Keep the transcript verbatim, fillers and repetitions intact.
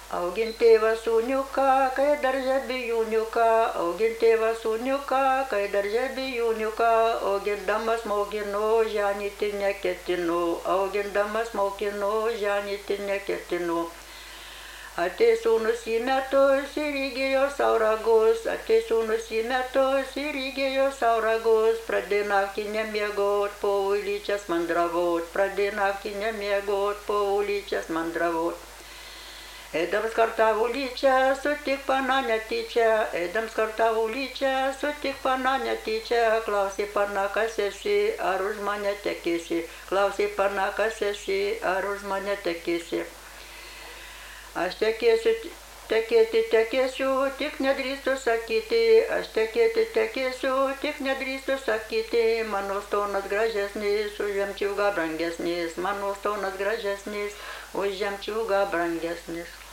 Augint tėvą sūniuką, kai darže bijūniuką, augint tėvą sūniuką, kai darže bijūniuką, augindamas mokinu, ženyti neketinu, augindamas mokinu, ženyti neketinu. Atei sūnus į metus ir įgijo savo ragus, atei sūnus į metus ir įgijo savo ragus, pradėjo naktį nemiegot, po ulyčias mandravot, pradėjo naktį nemiegot, po ulyčias mandravot. Eidams kartą ulyčią, sutik pana netyčia, eidams kartą ulyčią, sutik pana netyčia, klausė pana, kas esi, ar už mane tekėsi, klausė pana, kas esi, ar už mane tekėsi. Aš tekėsiu, tekėti tekėsiu, tik nedrįstu sakyti, aš tekėti tekėsiu, tik nedrįstu sakyti, mano stonas gražesnis, už žemčiūgą brangesnis, mano stonas gražesnis, už žemčiūgą brangesnis.